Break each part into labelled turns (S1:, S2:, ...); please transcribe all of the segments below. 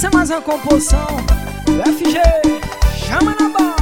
S1: Essa é mais uma composição do FG, chama na bola.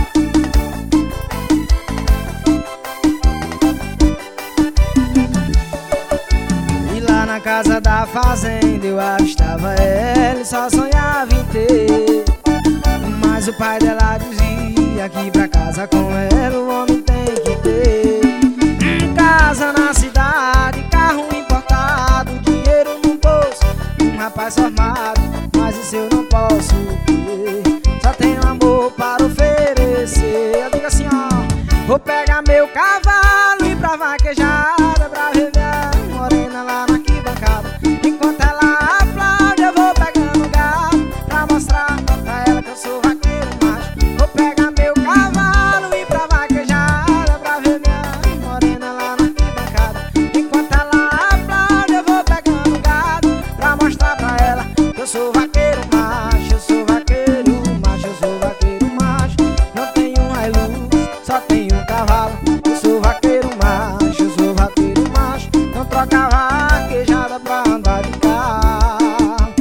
S1: E lá na casa da fazenda eu avistava ela e só sonhava em ter. Mas o pai dela dizia que pra casa com ela o homem tem que ter casa na cidade, carro importado, dinheiro no bolso, um rapaz formado. Mas isso eu não posso ter, só tenho amor para oferecer. Eu digo assim, ó: vou pegar meu cavalo e ir pra vaquejada, pra ver minha morena lá na arquibancada. Enquanto ela aplaude eu vou pegando gado, pra mostrar pra ela que eu sou vaqueiro macho. Vou pegar meu cavalo e ir pra vaquejada, pra ver minha morena lá na arquibancada. Enquanto ela aplaude eu vou pegando gado, pra mostrar pra ela que eu sou vaqueiro macho. Eu sou vaqueiro macho, eu sou vaqueiro macho. Não tenho Hilux, só tenho um cavalo. Eu sou vaqueiro macho, eu sou vaqueiro macho. Não troca vaquejada pra andar de carro.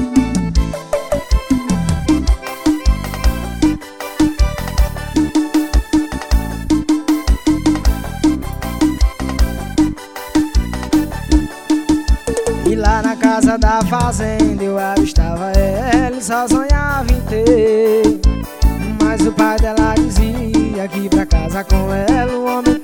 S1: E lá na casa da fazenda eu avistava ela e só sonhava em ter. Mas o pai dela dizia que pra casa com ela o homem